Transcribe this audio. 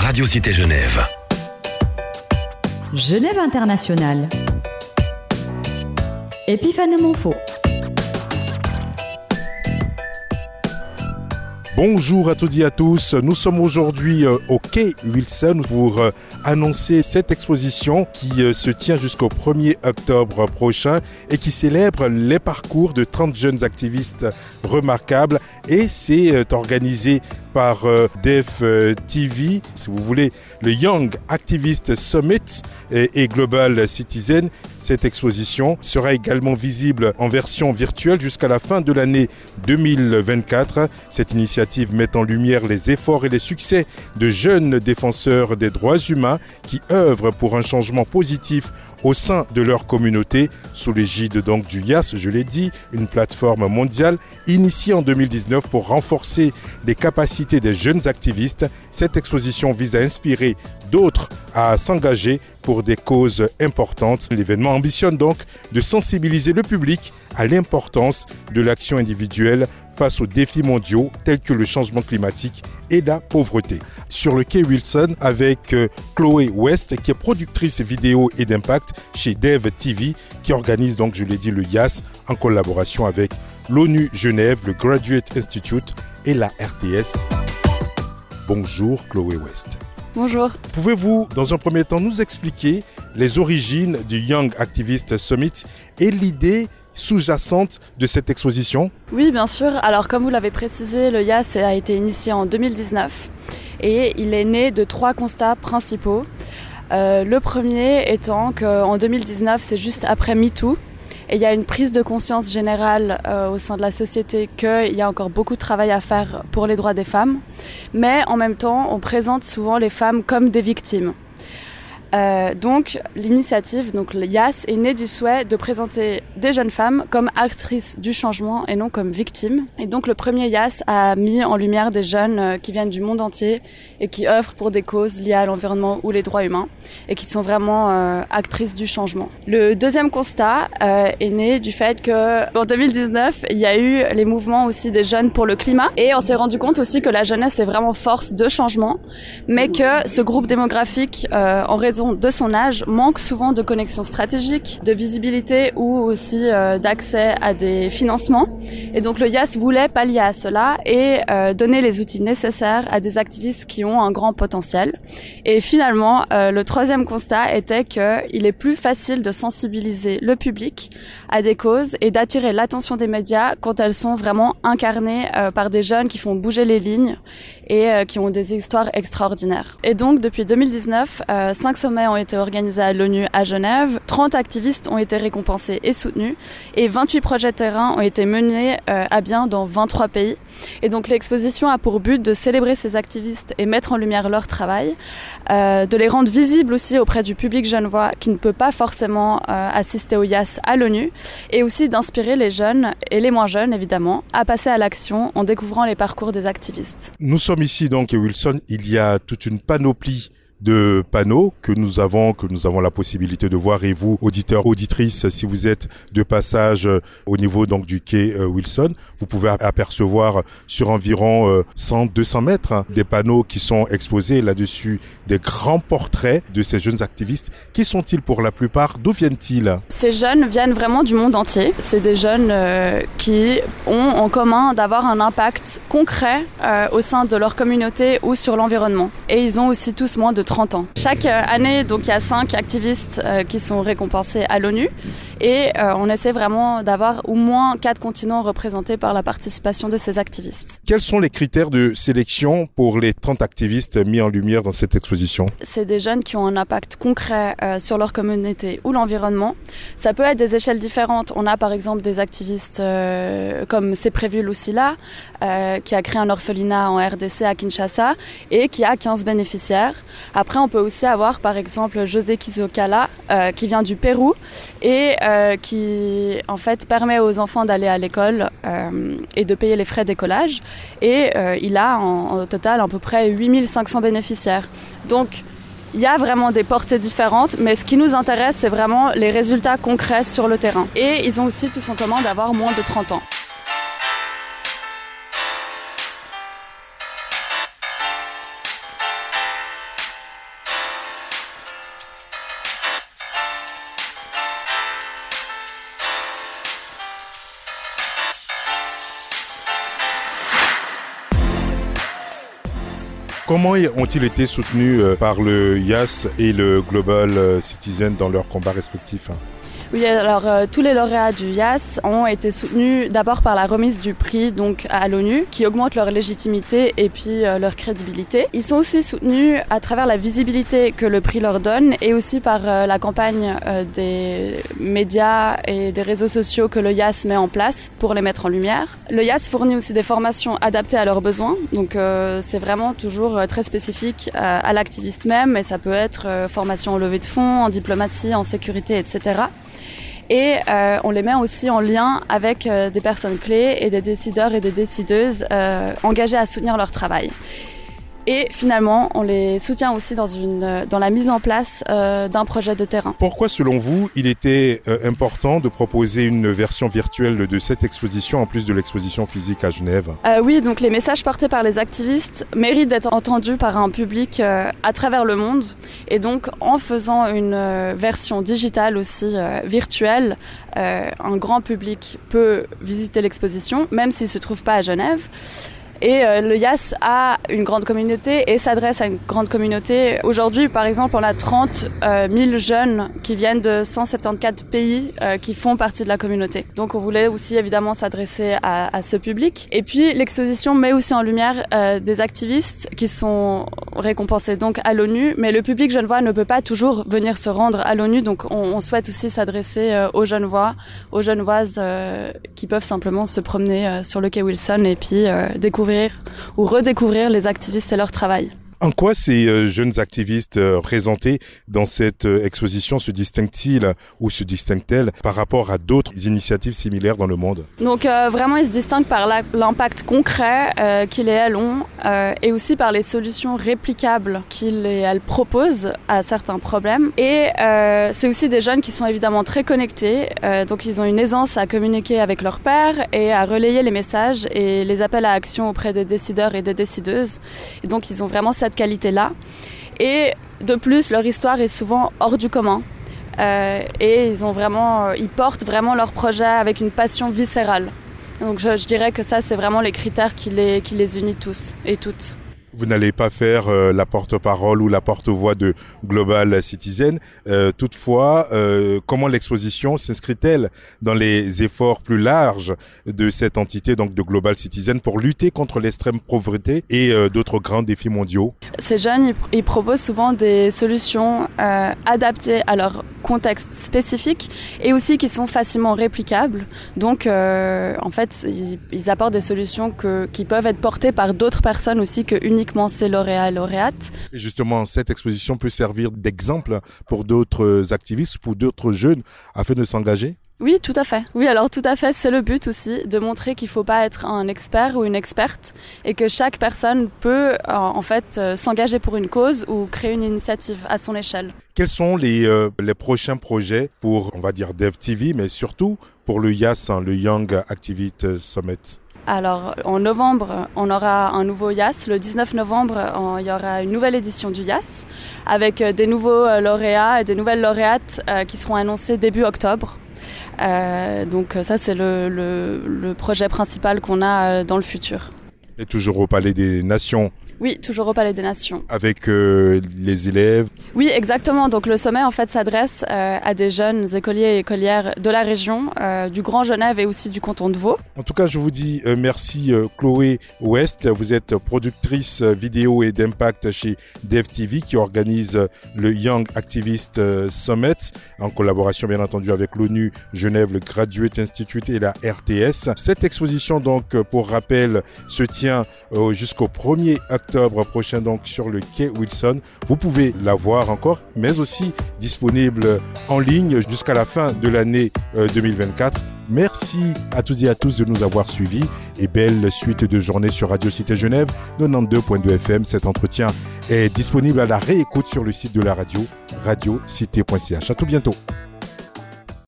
Radio Cité Genève. Genève Internationale. Epiphane Monfaux. Bonjour à toutes et à tous, nous sommes aujourd'hui au quai Wilson pour annoncer cette exposition qui se tient jusqu'au 1er octobre prochain et qui célèbre les parcours de 30 jeunes activistes remarquables, et c'est organisé par Dev TV, si vous voulez, le Young Activist Summit et Global Citizen. Cette exposition sera également visible en version virtuelle jusqu'à la fin de l'année 2024. Cette initiative met en lumière les efforts et les succès de jeunes défenseurs des droits humains qui œuvrent pour un changement positif au sein de leur communauté, sous l'égide donc du YAS, je l'ai dit, une plateforme mondiale initiée en 2019 pour renforcer les capacités des jeunes activistes. Cette exposition vise à inspirer d'autres à s'engager pour des causes importantes. L'événement ambitionne donc de sensibiliser le public à l'importance de l'action individuelle face aux défis mondiaux tels que le changement climatique et la pauvreté. Sur le quai Wilson avec Chloé West, qui est productrice vidéo et d'impact chez Dev TV, qui organise donc, je l'ai dit, le YAS en collaboration avec l'ONU Genève, le Graduate Institute et la RTS. Bonjour Chloé West. Bonjour. Pouvez-vous, dans un premier temps, nous expliquer les origines du Young Activist Summit et l'idée sous-jacente de cette exposition? Oui, bien sûr. Alors, comme vous l'avez précisé, le YAS a été initié en 2019 et il est né de 3 constats principaux. Le premier étant qu'en 2019, c'est juste après MeToo, et il y a une prise de conscience générale au sein de la société qu'il y a encore beaucoup de travail à faire pour les droits des femmes, mais en même temps, on présente souvent les femmes comme des victimes. Donc l'initiative, donc le YAS, est née du souhait de présenter des jeunes femmes comme actrices du changement et non comme victimes. Et donc le premier YAS a mis en lumière des jeunes qui viennent du monde entier et qui œuvrent pour des causes liées à l'environnement ou les droits humains et qui sont vraiment actrices du changement. Le deuxième constat est né du fait que en 2019, il y a eu les mouvements aussi des jeunes pour le climat, et on s'est rendu compte aussi que la jeunesse est vraiment force de changement, mais que ce groupe démographique, en raison de son âge, manque souvent de connexions stratégiques, de visibilité ou aussi d'accès à des financements. Et donc le YAS voulait pallier à cela et donner les outils nécessaires à des activistes qui ont un grand potentiel. Et finalement, le troisième constat était qu'il est plus facile de sensibiliser le public à des causes et d'attirer l'attention des médias quand elles sont vraiment incarnées par des jeunes qui font bouger les lignes et qui ont des histoires extraordinaires. Et donc, depuis 2019, 5 sommets ont été organisés à l'ONU à Genève, 30 activistes ont été récompensés et soutenus, et 28 projets de terrain ont été menés à bien dans 23 pays. Et donc, l'exposition a pour but de célébrer ces activistes et mettre en lumière leur travail, de les rendre visibles aussi auprès du public genevois qui ne peut pas forcément assister au YAS à l'ONU, et aussi d'inspirer les jeunes et les moins jeunes, évidemment, à passer à l'action en découvrant les parcours des activistes. Nous sommes ici donc à Wilson, il y a toute une panoplie de panneaux que nous avons la possibilité de voir, et vous, auditeurs, auditrices, si vous êtes de passage au niveau donc du quai Wilson, vous pouvez apercevoir sur environ 100-200 mètres des panneaux qui sont exposés là-dessus, des grands portraits de ces jeunes activistes. Qui sont-ils pour la plupart? D'où viennent-ils? Ces jeunes viennent vraiment du monde entier. C'est des jeunes qui ont en commun d'avoir un impact concret au sein de leur communauté ou sur l'environnement. Et ils ont aussi tous moins de 30 ans. Chaque année, donc, il y a 5 activistes qui sont récompensés à l'ONU, et on essaie vraiment d'avoir au moins 4 continents représentés par la participation de ces activistes. Quels sont les critères de sélection pour les 30 activistes mis en lumière dans cette exposition? C'est des jeunes qui ont un impact concret sur leur communauté ou l'environnement. Ça peut être des échelles différentes. On a par exemple des activistes comme C'est prévu Lucila, qui a créé un orphelinat en RDC à Kinshasa et qui a 15 bénéficiaires. Après, on peut aussi avoir, par exemple, José Kizokala, qui vient du Pérou et qui, en fait, permet aux enfants d'aller à l'école et de payer les frais d'écolage. Et il a, en total, à peu près 8500 bénéficiaires. Donc, il y a vraiment des portées différentes, mais ce qui nous intéresse, c'est vraiment les résultats concrets sur le terrain. Et ils ont aussi tous en commun d'avoir moins de 30 ans. Comment ont-ils été soutenus par le YAS et le Global Citizen dans leurs combats respectifs? Oui, alors tous les lauréats du YAS ont été soutenus d'abord par la remise du prix donc à l'ONU, qui augmente leur légitimité et puis leur crédibilité. Ils sont aussi soutenus à travers la visibilité que le prix leur donne et aussi par la campagne des médias et des réseaux sociaux que le YAS met en place pour les mettre en lumière. Le YAS fournit aussi des formations adaptées à leurs besoins, donc c'est vraiment toujours très spécifique à l'activiste même, et ça peut être formation en levée de fonds, en diplomatie, en sécurité, etc. Et on les met aussi en lien avec des personnes clés et des décideurs et des décideuses engagés à soutenir leur travail. Et finalement, on les soutient aussi dans la mise en place d'un projet de terrain. Pourquoi, selon vous, il était important de proposer une version virtuelle de cette exposition en plus de l'exposition physique à Genève? Oui, donc les messages portés par les activistes méritent d'être entendus par un public à travers le monde. Et donc, en faisant une version digitale aussi virtuelle, un grand public peut visiter l'exposition, même s'il ne se trouve pas à Genève. Et le YAS a une grande communauté et s'adresse à une grande communauté. Aujourd'hui, par exemple, on a 30 000 jeunes qui viennent de 174 pays qui font partie de la communauté. Donc on voulait aussi évidemment s'adresser à ce public. Et puis l'exposition met aussi en lumière des activistes qui sont récompensés donc à l'ONU. Mais le public genevois ne peut pas toujours venir se rendre à l'ONU. Donc on souhaite aussi s'adresser aux Genevois, aux Genevoises qui peuvent simplement se promener sur le quai Wilson et puis découvrir ou redécouvrir les activistes et leur travail. En quoi ces jeunes activistes présentés dans cette exposition se distinguent-ils ou se distinguent-elles par rapport à d'autres initiatives similaires dans le monde? Donc vraiment, ils se distinguent par l'impact concret qu'ils et elles ont et aussi par les solutions réplicables qu'ils et elles proposent à certains problèmes. Et c'est aussi des jeunes qui sont évidemment très connectés, donc ils ont une aisance à communiquer avec leurs pairs et à relayer les messages et les appels à action auprès des décideurs et des décideuses. Et donc ils ont vraiment cette qualité-là. Et de plus, leur histoire est souvent hors du commun. Et ils portent vraiment leur projet avec une passion viscérale. Donc je dirais que ça, c'est vraiment les critères qui les unissent tous et toutes. Vous n'allez pas faire la porte-parole ou la porte-voix de Global Citizen. Toutefois, comment l'exposition s'inscrit-elle dans les efforts plus larges de cette entité, donc de Global Citizen, pour lutter contre l'extrême pauvreté et d'autres grands défis mondiaux? Ces jeunes, ils proposent souvent des solutions adaptées à leur contexte spécifique et aussi qui sont facilement réplicables. Donc, en fait, ils apportent des solutions qui peuvent être portées par d'autres personnes aussi que uniquement ces lauréats et lauréates. Et justement, cette exposition peut servir d'exemple pour d'autres activistes, pour d'autres jeunes, afin de s'engager? Oui, tout à fait. Oui, alors tout à fait, c'est le but aussi, de montrer qu'il ne faut pas être un expert ou une experte et que chaque personne peut en fait s'engager pour une cause ou créer une initiative à son échelle. Quels sont les prochains projets pour, on va dire, DevTV, mais surtout pour le YAS, le Young Activist Summit? Alors, en novembre, on aura un nouveau YAS. Le 19 novembre, il y aura une nouvelle édition du YAS avec des nouveaux lauréats et des nouvelles lauréates qui seront annoncés début octobre. Donc ça, c'est le projet principal qu'on a dans le futur. Et toujours au Palais des Nations? Oui, toujours au Palais des Nations. Avec les élèves? Oui, exactement. Donc le sommet, en fait, s'adresse à des jeunes écoliers et écolières de la région, du Grand Genève et aussi du canton de Vaud. En tout cas, je vous dis merci Chloé West. Vous êtes productrice vidéo et d'impact chez DevTV qui organise le Young Activist Summit en collaboration bien entendu avec l'ONU Genève, le Graduate Institute et la RTS. Cette exposition, donc, pour rappel, se tient jusqu'au 1er octobre prochain, donc sur le quai Wilson. Vous pouvez la voir encore, mais aussi disponible en ligne jusqu'à la fin de l'année 2024. Merci à toutes et à tous de nous avoir suivis et belle suite de journée sur Radio Cité Genève 92.2 FM. Cet entretien est disponible à la réécoute sur le site de la radio, radiocité.ch. À tout bientôt.